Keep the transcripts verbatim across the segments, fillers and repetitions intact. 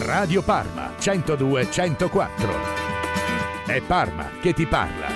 Radio Parma centodue centoquattro. È Parma che ti parla.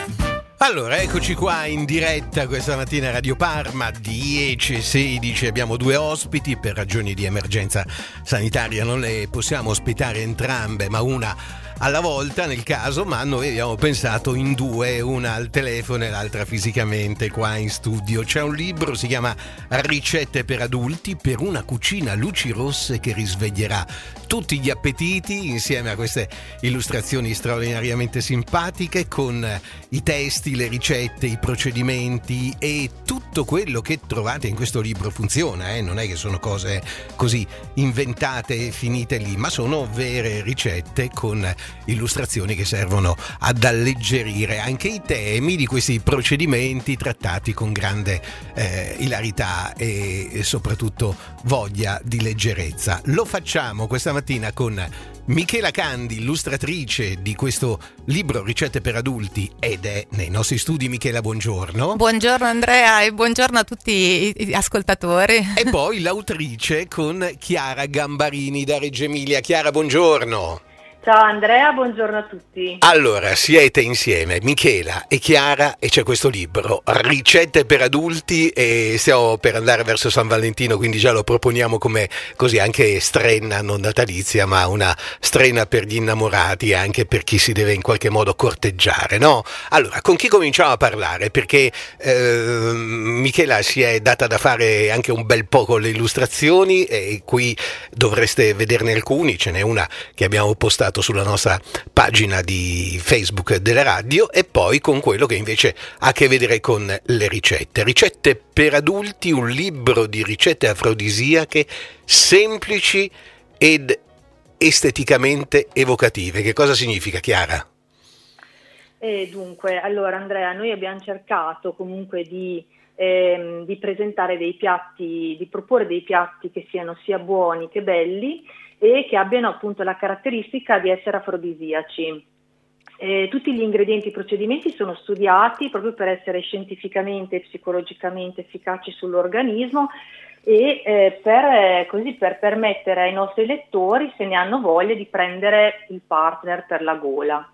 Allora, eccoci qua in diretta questa mattina a Radio Parma, dieci e sedici, abbiamo due ospiti, per ragioni di emergenza sanitaria non le possiamo ospitare entrambe, ma una alla volta nel caso, ma noi abbiamo pensato in due, una al telefono e l'altra fisicamente qua in studio. C'è un libro, si chiama Ricette per adulti per una cucina a luci rosse che risveglierà tutti gli appetiti, insieme a queste illustrazioni straordinariamente simpatiche con i testi, le ricette, i procedimenti e tutto quello che trovate in questo libro funziona, eh? Non è che sono cose così inventate e finite lì, ma sono vere ricette con illustrazioni che servono ad alleggerire anche i temi di questi procedimenti trattati con grande eh, ilarità e, e soprattutto voglia di leggerezza. Lo facciamo questa mattina con Michela Candi, illustratrice di questo libro Ricette per adulti, ed è nei nostri studi. Michela, buongiorno. Buongiorno Andrea e buongiorno a tutti gli ascoltatori. E poi l'autrice con Chiara Gambarini da Reggio Emilia. Chiara, buongiorno. Ciao Andrea, buongiorno a tutti. Allora, siete insieme, Michela e Chiara, e c'è questo libro, Ricette per adulti, e stiamo per andare verso San Valentino, quindi già lo proponiamo come così anche strenna, non natalizia, ma una strenna per gli innamorati e anche per chi si deve in qualche modo corteggiare, no? Allora, con chi cominciamo a parlare? Perché eh, Michela si è data da fare anche un bel po' con le illustrazioni e qui dovreste vederne alcuni, ce n'è una che abbiamo postato sulla nostra pagina di Facebook della radio, e poi con quello che invece ha a che vedere con le ricette. Ricette per adulti, un libro di ricette afrodisiache semplici ed esteticamente evocative. Che cosa significa, Chiara? E dunque, allora Andrea, noi abbiamo cercato comunque di, ehm, di presentare dei piatti, di proporre dei piatti che siano sia buoni che belli e che abbiano appunto la caratteristica di essere afrodisiaci. Eh, tutti gli ingredienti e i procedimenti sono studiati proprio per essere scientificamente e psicologicamente efficaci sull'organismo e eh, per, eh, così per permettere ai nostri lettori, se ne hanno voglia, di prendere il partner per la gola.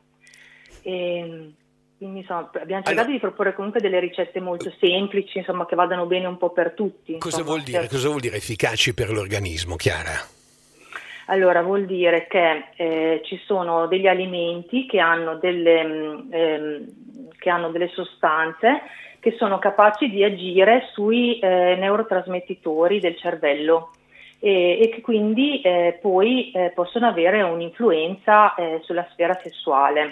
E, quindi insomma, abbiamo cercato allora, di proporre comunque delle ricette molto semplici, insomma, che vadano bene un po' per tutti. Cosa insomma, vuol dire? per... Cosa vuol dire efficaci per l'organismo, Chiara? Allora, vuol dire che eh, ci sono degli alimenti che hanno delle, ehm, che hanno delle sostanze che sono capaci di agire sui eh, neurotrasmettitori del cervello e, e che quindi eh, poi eh, possono avere un'influenza eh, sulla sfera sessuale.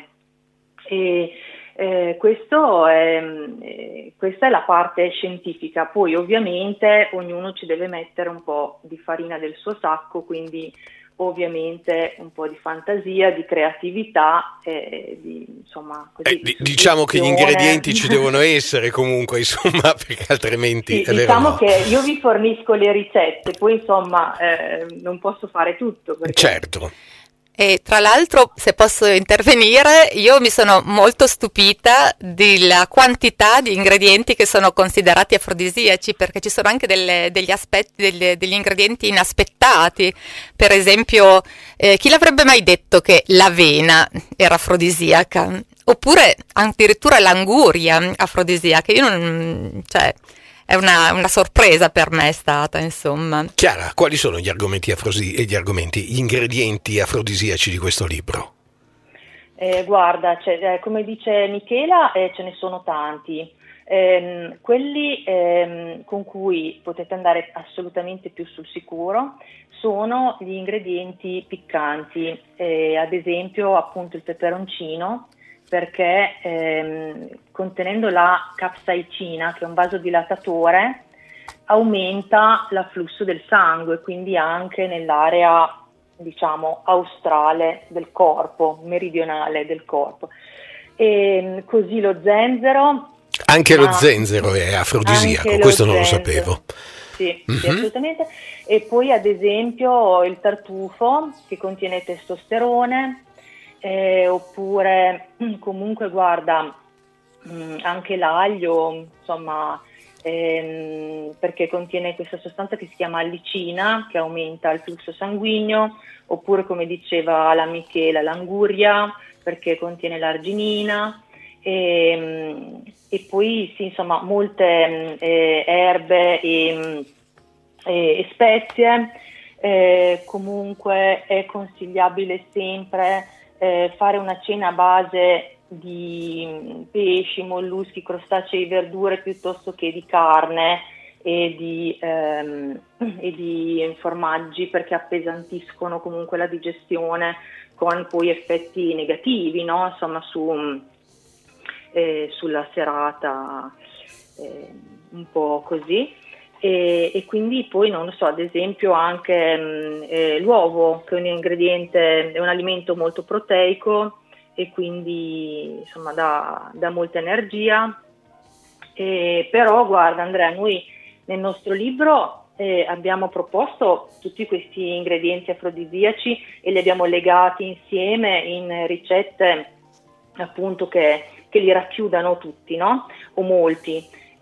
E, eh, questo è, eh, questa è la parte scientifica. Poi ovviamente ognuno ci deve mettere un po' di farina del suo sacco, quindi ovviamente un po' di fantasia, di creatività, eh, di, insomma, così, eh, di diciamo che gli ingredienti ci devono essere comunque, insomma, perché altrimenti sì, è diciamo vero, no? Che io vi fornisco le ricette, poi insomma eh, non posso fare tutto perché... Certo. E tra l'altro, se posso intervenire, io mi sono molto stupita della quantità di ingredienti che sono considerati afrodisiaci, perché ci sono anche delle, degli aspetti, delle, degli ingredienti inaspettati. Per esempio, eh, chi l'avrebbe mai detto che l'avena era afrodisiaca? Oppure addirittura l'anguria afrodisiaca? Io non... cioè... È una, una sorpresa per me è stata, insomma. Chiara, quali sono gli argomenti afrosi e gli argomenti, gli ingredienti afrodisiaci di questo libro? Eh, guarda, cioè, eh, come dice Michela, eh, ce ne sono tanti. Eh, quelli eh, con cui potete andare assolutamente più sul sicuro sono gli ingredienti piccanti, eh, ad esempio appunto il peperoncino, perché ehm, contenendo la capsaicina, che è un vasodilatatore, aumenta l'afflusso del sangue, quindi anche nell'area, diciamo, australe del corpo, meridionale del corpo. E così lo zenzero. Anche ma, lo zenzero è afrodisiaco, questo non lo sapevo. Sì, mm-hmm. sì, assolutamente. E poi ad esempio il tartufo, che contiene testosterone. Eh, oppure comunque guarda mh, anche l'aglio, insomma, ehm, perché contiene questa sostanza che si chiama allicina, che aumenta il flusso sanguigno, oppure, come diceva la Michela, l'anguria, perché contiene l'arginina, e, e poi sì, insomma, molte eh, erbe e, e, e spezie. Eh, comunque è consigliabile sempre eh, fare una cena a base di pesci, molluschi, crostacei, verdure piuttosto che di carne e di, ehm, e di formaggi, perché appesantiscono comunque la digestione, con poi effetti negativi, no? Insomma, su, eh, sulla serata, eh, un po' così. E, e quindi poi, non lo so, ad esempio anche mh, eh, l'uovo, che è un ingrediente, è un alimento molto proteico e quindi insomma dà, dà molta energia. E, però guarda Andrea, noi nel nostro libro eh, abbiamo proposto tutti questi ingredienti afrodisiaci e li abbiamo legati insieme in ricette appunto che, che li racchiudano tutti, no? O molti.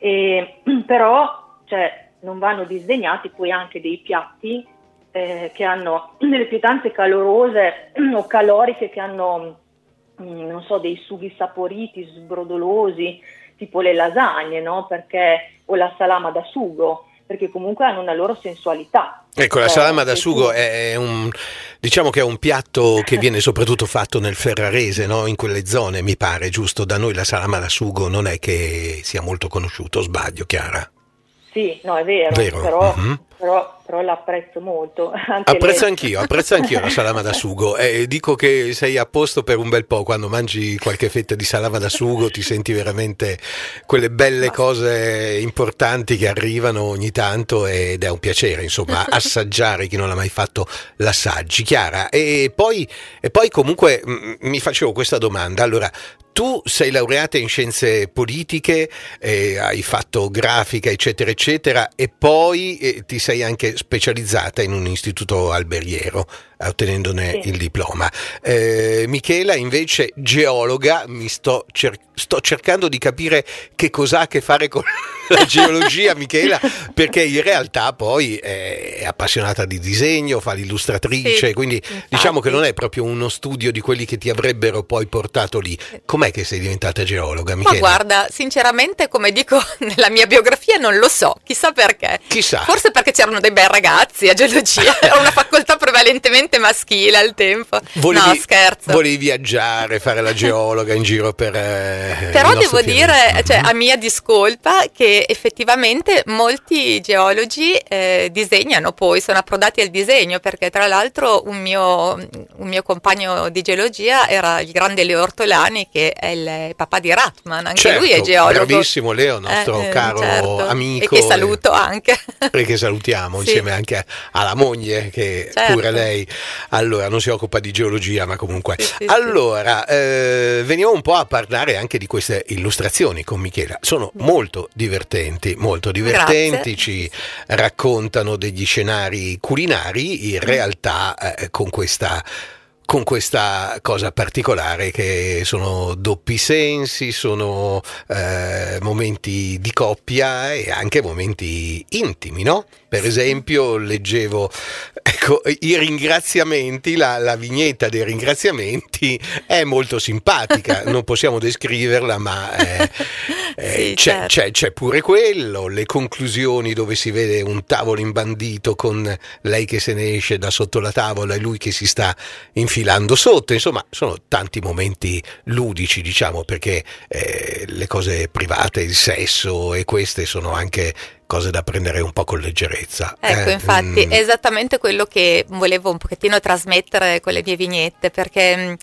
E, però cioè, non vanno disdegnati poi anche dei piatti eh, che hanno delle pietanze calorose o caloriche, che hanno mh, non so, dei sughi saporiti, sbrodolosi, tipo le lasagne, no? Perché, o la salama da sugo, perché comunque hanno una loro sensualità. Ecco, la salama da sugo è un, diciamo che è un piatto che viene soprattutto fatto nel Ferrarese, no? In quelle zone, mi pare, giusto? Da noi la salama da sugo non è che sia molto conosciuto, sbaglio, Chiara? Sì, no, è vero, vero. Però, Mm-hmm. però, però l'apprezzo molto. Anche apprezzo le... anch'io, apprezzo anch'io la salama da sugo e dico che sei a posto per un bel po'. Quando mangi qualche fetta di salama da sugo ti senti veramente quelle belle cose importanti che arrivano ogni tanto, ed è un piacere, insomma, assaggiare. Chi non l'ha mai fatto l'assaggi, Chiara. E poi, e poi comunque m- mi facevo questa domanda. Allora, tu sei laureata in scienze politiche, eh, hai fatto grafica, eccetera, eccetera, e poi eh, ti sei anche specializzata in un istituto alberghiero, ottenendone sì. il diploma. Eh, Michela invece geologa, mi sto, cer- sto cercando di capire che cos'ha a che fare con la geologia, Michela, perché in realtà poi è appassionata di disegno, fa l'illustratrice, sì, quindi infatti. Diciamo che non è proprio uno studio di quelli che ti avrebbero poi portato lì. Com'è che sei diventata geologa, Michela? Ma guarda, sinceramente, come dico nella mia biografia, non lo so, chissà perché. Chissà. Forse perché c'erano dei bei ragazzi a geologia, era una facoltà prevalentemente maschile al tempo. Volevi, no, scherzo. Volevi viaggiare, fare la geologa in giro per eh, Però il nostro devo dire, pianeta. cioè, a mia discolpa, che effettivamente molti geologi eh, disegnano, poi sono approdati al disegno, perché tra l'altro un mio, un mio compagno di geologia era il grande Leo Ortolani, che è il papà di Ratman, anche certo, lui è geologo. Bravissimo Leo, nostro Eh, caro certo. amico. E che saluto anche. E che salutiamo Sì. insieme anche alla moglie, che Certo. pure lei allora non si occupa di geologia, ma comunque. Sì, sì, allora, eh, veniamo un po' a parlare anche di queste illustrazioni con Michela. Sono molto divertenti, molto divertenti, Grazie. ci raccontano degli scenari culinari, in realtà eh, con questa con questa cosa particolare che sono doppi sensi, sono eh, momenti di coppia e anche momenti intimi, no? Per esempio leggevo, ecco, i ringraziamenti, la, la vignetta dei ringraziamenti è molto simpatica, non possiamo descriverla, ma eh, eh, Sì, c'è, certo. c'è, c'è pure quello, le conclusioni dove si vede un tavolo imbandito con lei che se ne esce da sotto la tavola e lui che si sta infilando sotto, insomma sono tanti momenti ludici, diciamo, perché eh, le cose private, il sesso e queste sono anche cose da prendere un po' con leggerezza. Ecco, eh, infatti mm. è esattamente quello che volevo un pochettino trasmettere con le mie vignette, perché mh,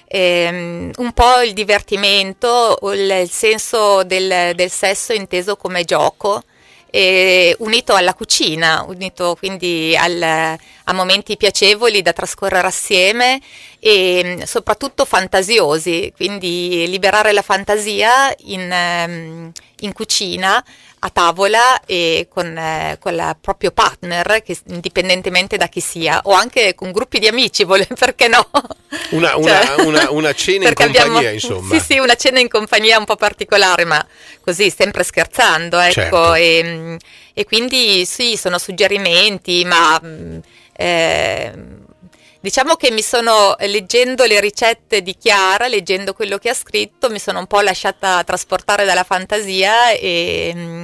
ehm, un po' il divertimento, il, il senso del, del sesso inteso come gioco, eh, unito alla cucina, unito quindi al, a momenti piacevoli da trascorrere assieme e mh, soprattutto fantasiosi, quindi liberare la fantasia in, ehm, in cucina a tavola e con, eh, con il proprio partner, che, indipendentemente da chi sia, o anche con gruppi di amici, perché no? Una, una, cioè, una, una cena in compagnia, abbiamo, insomma. Sì, sì, una cena in compagnia un po' particolare, ma così, sempre scherzando, ecco. Certo. E, e quindi sì, sono suggerimenti, ma eh, diciamo che mi sono, leggendo le ricette di Chiara, leggendo quello che ha scritto, mi sono un po' lasciata trasportare dalla fantasia e...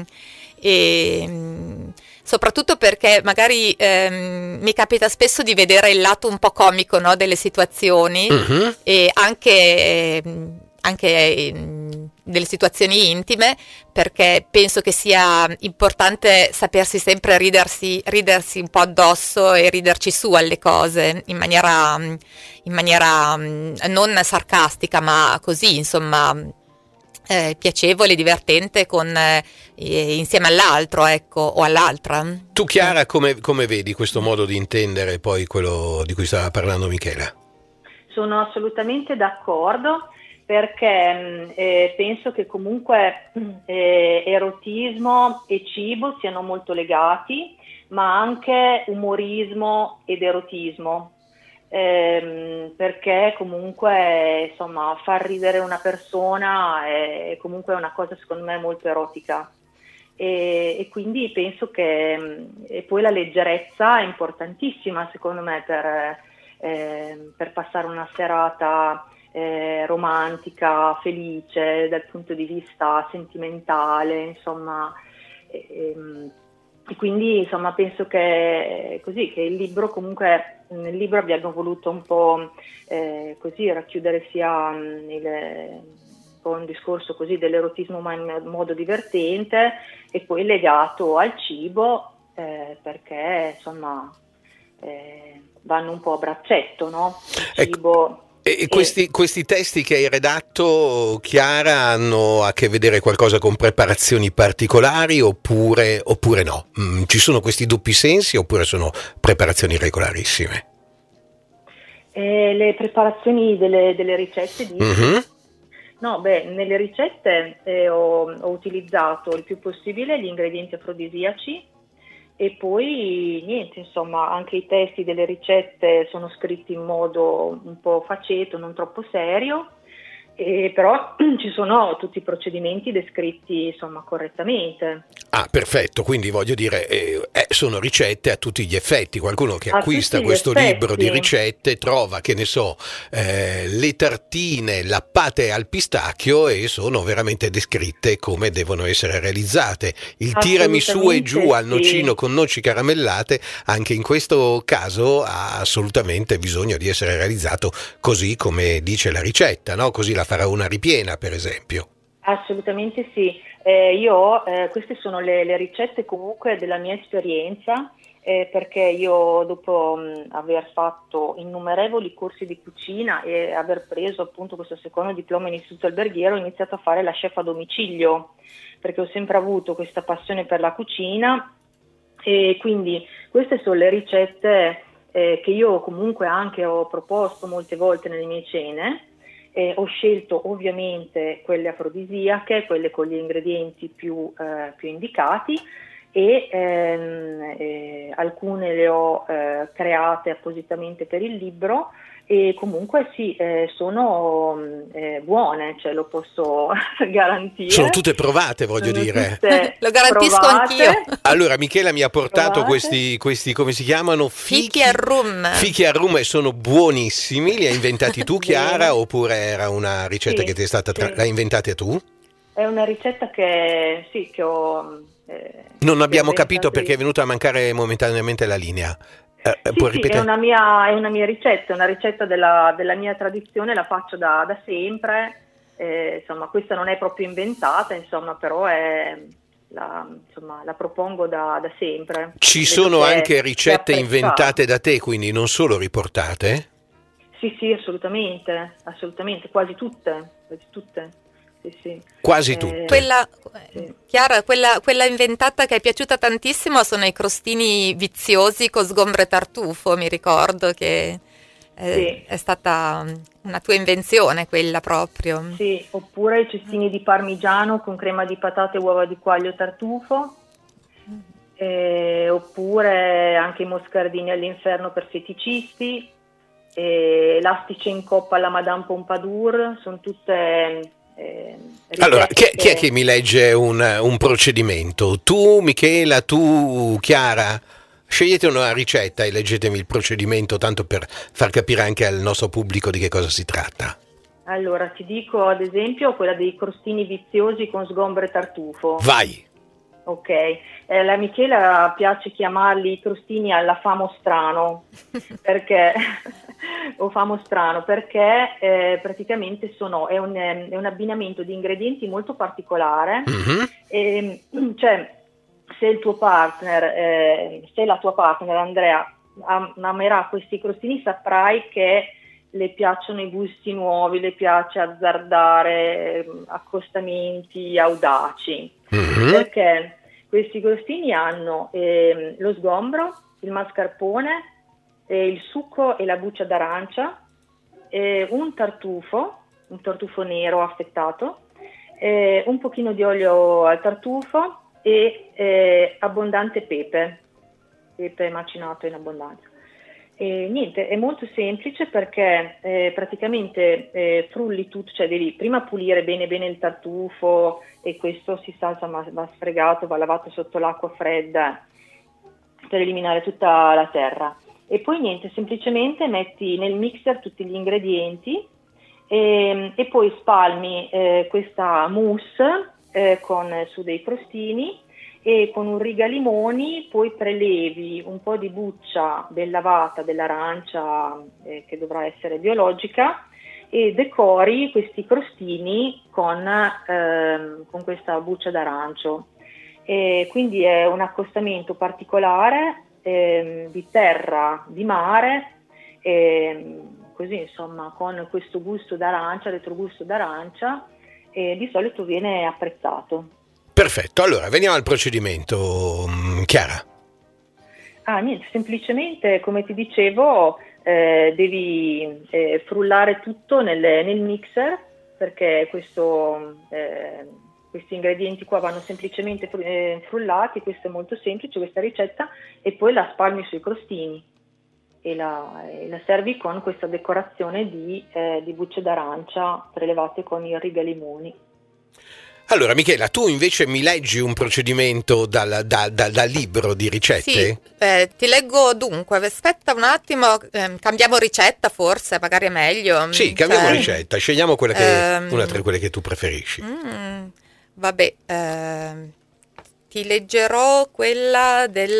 e soprattutto perché magari ehm, mi capita spesso di vedere il lato un po' comico, no, delle situazioni, uh-huh. e anche, eh, anche eh, delle situazioni intime, perché penso che sia importante sapersi sempre ridersi, ridersi un po' addosso e riderci su alle cose in maniera, in maniera non sarcastica, ma così, insomma, Eh, piacevole, divertente, con eh, insieme all'altro, ecco, o all'altra. Tu, Chiara, come, come vedi questo modo di intendere poi quello di cui stava parlando Michela? Sono assolutamente d'accordo, perché eh, penso che comunque eh, erotismo e cibo siano molto legati, ma anche umorismo ed erotismo. Ehm, perché comunque, insomma, far ridere una persona è comunque una cosa, secondo me, molto erotica, e, e quindi penso che e poi la leggerezza è importantissima, secondo me, per, eh, per passare una serata eh, romantica, felice dal punto di vista sentimentale, insomma. E, e, E quindi, insomma, penso che così, che il libro, comunque nel libro abbiamo voluto un po' eh, così racchiudere sia mh, il, un po' un discorso così dell'erotismo, ma in modo divertente, e poi legato al cibo, eh, perché insomma eh, vanno un po' a braccetto, no? Il cibo. E questi, questi testi che hai redatto, Chiara, hanno a che vedere qualcosa con preparazioni particolari oppure, oppure no? Mm, ci sono questi doppi sensi oppure sono preparazioni regolarissime? Eh, le preparazioni delle, delle ricette di... Mm-hmm. No, beh, nelle ricette eh, ho, ho utilizzato il più possibile gli ingredienti afrodisiaci. E poi niente, insomma, anche i testi delle ricette sono scritti in modo un po' faceto, non troppo serio, e però ci sono tutti i procedimenti descritti, insomma, correttamente. Ah, perfetto, quindi voglio dire, eh, sono ricette a tutti gli effetti. Qualcuno che a acquista questo effetti. libro di ricette trova, che ne so, eh, le tartine lappate al pistacchio, e sono veramente descritte come devono essere realizzate. Il tiramisù e giù al nocino, sì, con noci caramellate, anche in questo caso ha assolutamente bisogno di essere realizzato così come dice la ricetta, no? Così la farà una ripiena, per esempio. Assolutamente sì. Eh, io eh, queste sono le, le ricette comunque della mia esperienza, eh, perché io dopo mh, aver fatto innumerevoli corsi di cucina e aver preso appunto questo secondo diploma in istituto alberghiero, ho iniziato a fare la chef a domicilio, perché ho sempre avuto questa passione per la cucina, e quindi queste sono le ricette eh, che io comunque anche ho proposto molte volte nelle mie cene. Eh, ho scelto ovviamente quelle afrodisiache, quelle con gli ingredienti più, eh, più indicati, e ehm, eh, alcune le ho eh, create appositamente per il libro, e comunque sì, eh, sono eh, buone, cioè lo posso garantire. Sono tutte provate, voglio sono dire. Lo garantisco provate. Anch'io. Allora, Michela mi ha portato questi, questi, come si chiamano? Fichi, fichi al rum. Fichi al rum, e sono buonissimi. Li hai inventati tu, Chiara, oppure era una ricetta sì, che ti è stata tra... sì. l'hai inventata tu? È una ricetta che sì, che ho... Eh, non abbiamo capito io. perché è venuta a mancare momentaneamente la linea. Eh, sì, puoi sì, ripetere? È una mia, è una mia ricetta, è una ricetta della, della mia tradizione, la faccio da, da sempre, eh, insomma questa non è proprio inventata, insomma, però è, la, insomma, la propongo da, da sempre. Ci Vedo sono che anche ricette inventate da te, quindi non solo riportate? Sì, sì, assolutamente, assolutamente, quasi tutte, quasi tutte. Sì, sì. Quasi eh, tutte. Quella, sì. Chiara, quella, quella inventata che è piaciuta tantissimo sono i crostini viziosi con sgombre tartufo, mi ricordo che È, Sì. è stata una tua invenzione quella proprio. Sì, oppure i cestini di parmigiano con crema di patate, uova di quaglio e tartufo, eh, oppure anche i moscardini all'inferno per feticisti, eh, l'astice in coppa alla Madame Pompadour, sono tutte... Eh, allora, chi è, chi è che... che mi legge un, un procedimento? Tu, Michela, tu, Chiara? Scegliete una ricetta e leggetemi il procedimento, tanto per far capire anche al nostro pubblico di che cosa si tratta. Allora, ti dico ad esempio quella dei crostini viziosi con sgombro e tartufo. Vai! Ok, eh, la Michela piace chiamarli i crostini alla famo strano, perché o famo strano, perché eh, praticamente sono, è, un, è un abbinamento di ingredienti molto particolare, Mm-hmm. e, cioè se il tuo partner, eh, se la tua partner Andrea am- amerà questi crostini, saprai che le piacciono i gusti nuovi, le piace azzardare eh, accostamenti audaci. Mm-hmm. Perché questi crostini hanno eh, lo sgombro, il mascarpone, eh, il succo e la buccia d'arancia, eh, un tartufo, un tartufo nero affettato, eh, un pochino di olio al tartufo e eh, abbondante pepe, pepe macinato in abbondanza. E niente, è molto semplice perché eh, praticamente eh, frulli tutto, cioè devi prima pulire bene bene il tartufo, e questo si sa, insomma, va sfregato, va lavato sotto l'acqua fredda per eliminare tutta la terra, e poi niente, semplicemente metti nel mixer tutti gli ingredienti e, e poi spalmi eh, questa mousse eh, con su dei crostini, e con un rigalimoni poi prelevi un po' di buccia ben lavata dell'arancia, eh, che dovrà essere biologica, e decori questi crostini con, ehm, con questa buccia d'arancio. E quindi è un accostamento particolare ehm, di terra, di mare, ehm, così insomma con questo gusto d'arancia, retrogusto d'arancia, e di solito viene apprezzato. Perfetto, allora veniamo al procedimento, Chiara. Ah, niente, semplicemente come ti dicevo eh, devi eh, frullare tutto nel, nel mixer, perché questo, eh, questi ingredienti qua vanno semplicemente fr- eh, frullati, questo è molto semplice, questa ricetta, e poi la spalmi sui crostini e la, e la servi con questa decorazione di, eh, di bucce d'arancia prelevate con i rigalimoni. Allora, Michela, tu invece mi leggi un procedimento dal, da, da, dal libro di ricette? Sì, eh, ti leggo dunque, aspetta un attimo, eh, cambiamo ricetta forse, magari è meglio. Sì, cambiamo cioè, ricetta, scegliamo quella che, ehm, una tra quelle che tu preferisci. Mm, vabbè, eh, ti leggerò quella del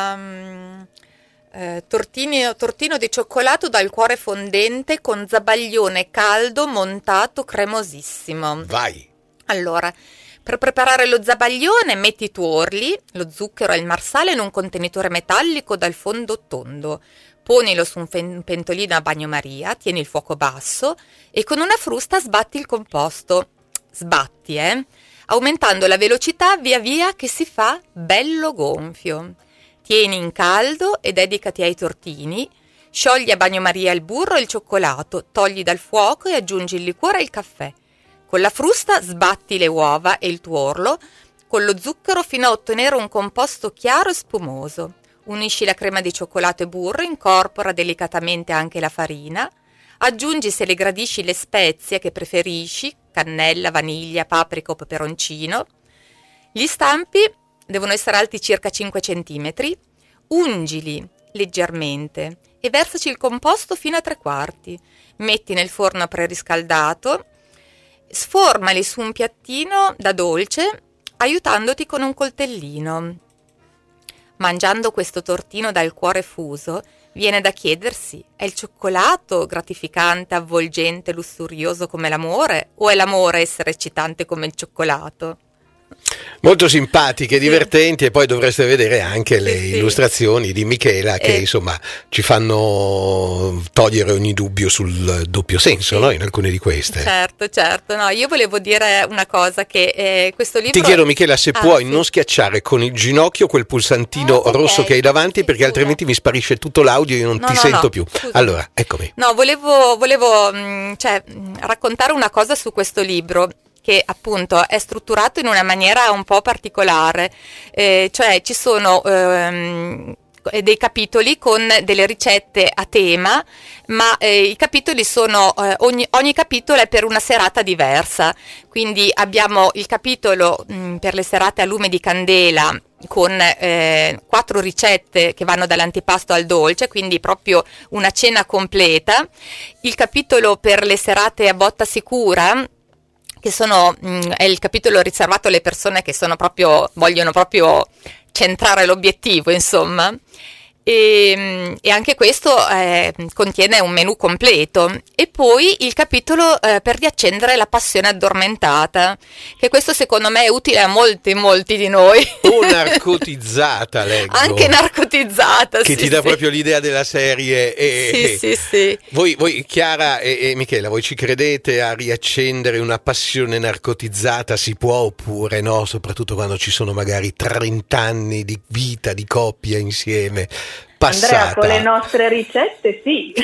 um, eh, tortini, tortino di cioccolato dal cuore fondente con zabaglione caldo montato cremosissimo. Vai! Allora, per preparare lo zabaglione metti i tuorli, lo zucchero e il marsale in un contenitore metallico dal fondo tondo. Ponilo su un fen- pentolino a bagnomaria, tieni il fuoco basso e con una frusta sbatti il composto. Sbatti, eh? Aumentando la velocità via via che si fa bello gonfio. Tieni in caldo e dedicati ai tortini. Sciogli a bagnomaria il burro e il cioccolato, togli dal fuoco e aggiungi il liquore e il caffè. Con la frusta sbatti le uova e il tuorlo con lo zucchero fino a ottenere un composto chiaro e spumoso. Unisci la crema di cioccolato e burro, incorpora delicatamente anche la farina, aggiungi se le gradisci le spezie che preferisci, cannella, vaniglia, paprika o peperoncino. Gli stampi devono essere alti circa cinque centimetri, ungili leggermente e versaci il composto fino a tre quarti. Metti nel forno preriscaldato. Sformali su un piattino da dolce aiutandoti con un coltellino. Mangiando questo tortino dal cuore fuso, viene da chiedersi: è il cioccolato gratificante, avvolgente, lussurioso come l'amore, o è l'amore essere eccitante come il cioccolato? Molto simpatiche, divertenti, e poi dovreste vedere anche le Sì, sì. illustrazioni di Michela che Eh. insomma ci fanno togliere ogni dubbio sul doppio senso, sì. no? In alcune di queste. Certo, certo. No, io volevo dire una cosa, che eh, questo libro... Ti chiedo, Michela, se ah, puoi sì. non schiacciare con il ginocchio quel pulsantino ah, okay. rosso che hai davanti, sì, perché scusa. altrimenti mi sparisce tutto l'audio e io non no, ti no, sento no, più. scusa. Allora, eccomi. No, volevo, volevo mh, cioè, mh, raccontare una cosa su questo libro, che appunto è strutturato in una maniera un po' particolare, eh, cioè ci sono ehm, dei capitoli con delle ricette a tema, ma eh, i capitoli sono, eh, ogni, ogni capitolo è per una serata diversa, quindi abbiamo il capitolo mh, per le serate a lume di candela, con eh, quattro ricette che vanno dall'antipasto al dolce, quindi proprio una cena completa, il capitolo per le serate a botta sicura, che sono mh, è il capitolo riservato alle persone che sono proprio vogliono proprio centrare l'obiettivo, insomma, e, e anche questo eh, contiene un menù completo. E poi il capitolo eh, per riaccendere la passione addormentata, che questo secondo me è utile a molti molti di noi. O narcotizzata, leggo. Anche narcotizzata, che sì, ti dà sì. proprio l'idea della serie. E, sì, sì, sì. Voi, voi Chiara e, e Michela, voi ci credete a riaccendere una passione narcotizzata? Si può oppure no? Soprattutto quando ci sono magari trenta anni di vita, di coppia insieme. Passata. Andrea, con le nostre ricette sì.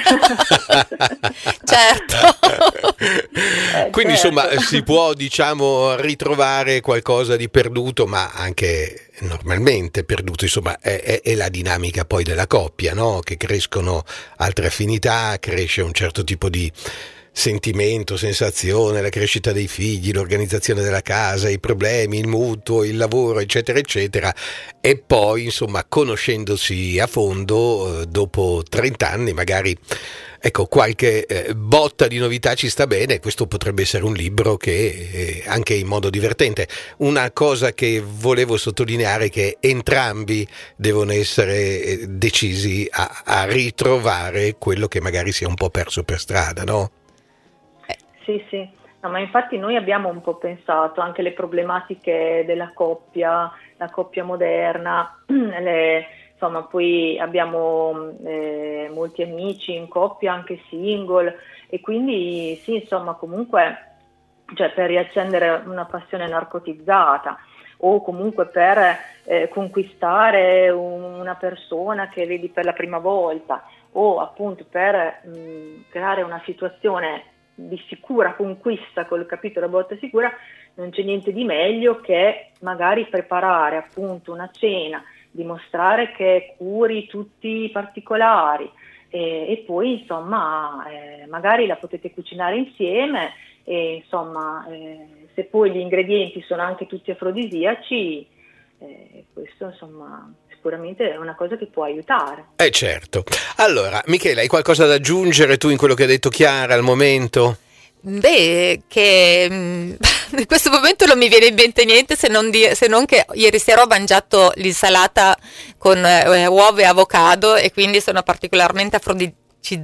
Certo. eh, Quindi certo. Insomma si può, diciamo, ritrovare qualcosa di perduto, ma anche normalmente perduto, insomma è, è, è la dinamica poi della coppia, no? Che crescono altre affinità, cresce un certo tipo di sentimento, sensazione, la crescita dei figli, l'organizzazione della casa, i problemi, il mutuo, il lavoro, eccetera eccetera, e poi insomma conoscendosi a fondo, eh, dopo trenta anni magari, ecco, qualche eh, botta di novità ci sta bene. Questo potrebbe essere un libro che eh, anche in modo divertente. Una cosa che volevo sottolineare è che entrambi devono essere eh, decisi a, a ritrovare quello che magari si è un po' perso per strada, no? Sì, sì, no, ma infatti noi abbiamo un po' pensato anche le problematiche della coppia, la coppia moderna, le, insomma poi abbiamo eh, molti amici in coppia, anche single, e quindi sì, insomma comunque, cioè per riaccendere una passione narcotizzata o comunque per eh, conquistare un, una persona che vedi per la prima volta, o appunto per mh, creare una situazione di sicura conquista col capitolo a botta sicura, non c'è niente di meglio che magari preparare appunto una cena, dimostrare che curi tutti i particolari e, e poi insomma eh, magari la potete cucinare insieme e insomma eh, se poi gli ingredienti sono anche tutti afrodisiaci, eh, questo insomma sicuramente è una cosa che può aiutare. Eh certo. Allora, Michela, hai qualcosa da aggiungere tu in quello che ha detto Chiara al momento? Beh, che mh, in questo momento non mi viene in mente niente se non, di, se non che ieri sera ho mangiato l'insalata con eh, uova e avocado e quindi sono particolarmente afrodisiaca.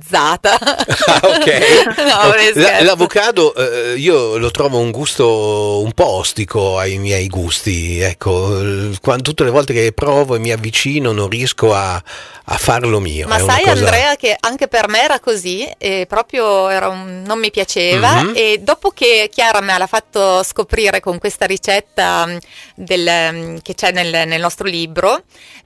Ah, ok. No, La, l'avocado eh, io lo trovo un gusto un po' ostico ai miei gusti, ecco, quando, tutte le volte che provo e mi avvicino non riesco a, a farlo mio. Ma è sai, una cosa... Andrea, che anche per me era così, e proprio era un, non mi piaceva, mm-hmm. E dopo che Chiara me l'ha fatto scoprire con questa ricetta del, che c'è nel, nel nostro libro,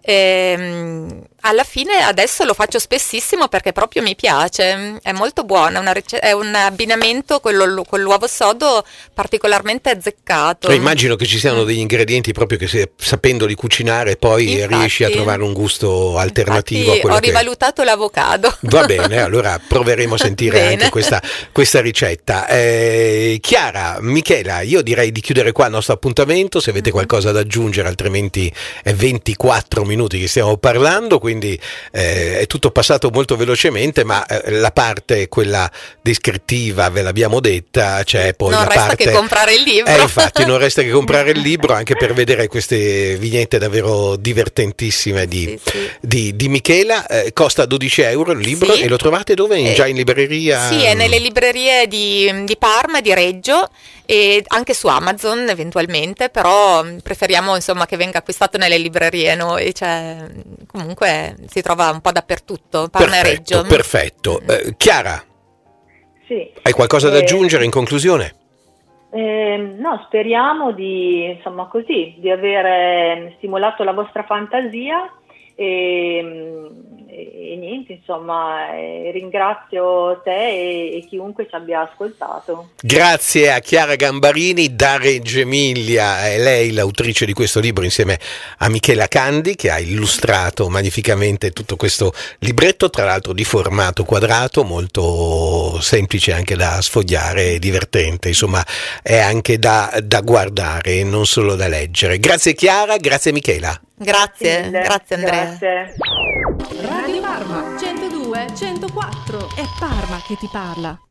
ehm, alla fine adesso lo faccio spessissimo perché proprio mi piace, è molto buona, una rice- è un abbinamento quello, con l'uovo sodo particolarmente azzeccato. E immagino che ci siano degli ingredienti proprio che se, sapendoli cucinare poi infatti, riesci a trovare un gusto alternativo a quello ho rivalutato che... l'avocado. Va bene, allora proveremo a sentire anche questa, questa ricetta. Eh, Chiara, Michela, io direi di chiudere qua il nostro appuntamento, se avete qualcosa da aggiungere, altrimenti è ventiquattro minuti che stiamo parlando, quindi eh, è tutto passato molto velocemente, ma eh, la parte quella descrittiva ve l'abbiamo detta, c'è poi non la resta parte... che comprare il libro. Eh, infatti non resta che comprare il libro anche per vedere queste vignette davvero divertentissime di, sì, sì. di, di Michela. Eh, costa dodici euro il libro, sì. E lo trovate dove? In, eh, già in libreria? Sì, è nelle librerie di, di Parma, di Reggio e anche su Amazon eventualmente, però preferiamo insomma che venga acquistato nelle librerie noi, cioè, comunque comunque si trova un po' dappertutto, Parma e Reggio. Perfetto. Eh, Chiara, sì. hai qualcosa da Eh, aggiungere in conclusione? Eh, no, speriamo di, insomma, così, di avere stimolato la vostra fantasia e, e, e niente, insomma, eh, ringrazio te e, e chiunque ci abbia ascoltato. Grazie a Chiara Gambarini da Reggio Emilia, è lei l'autrice di questo libro insieme a Michela Candi, che ha illustrato magnificamente tutto questo libretto, tra l'altro di formato quadrato, molto semplice anche da sfogliare e divertente, insomma è anche da, da guardare, non solo da leggere. Grazie Chiara, grazie Michela. Grazie, Mille. grazie Andrea. Grazie. Radio Parma centodue centoquattro, è Parma che ti parla.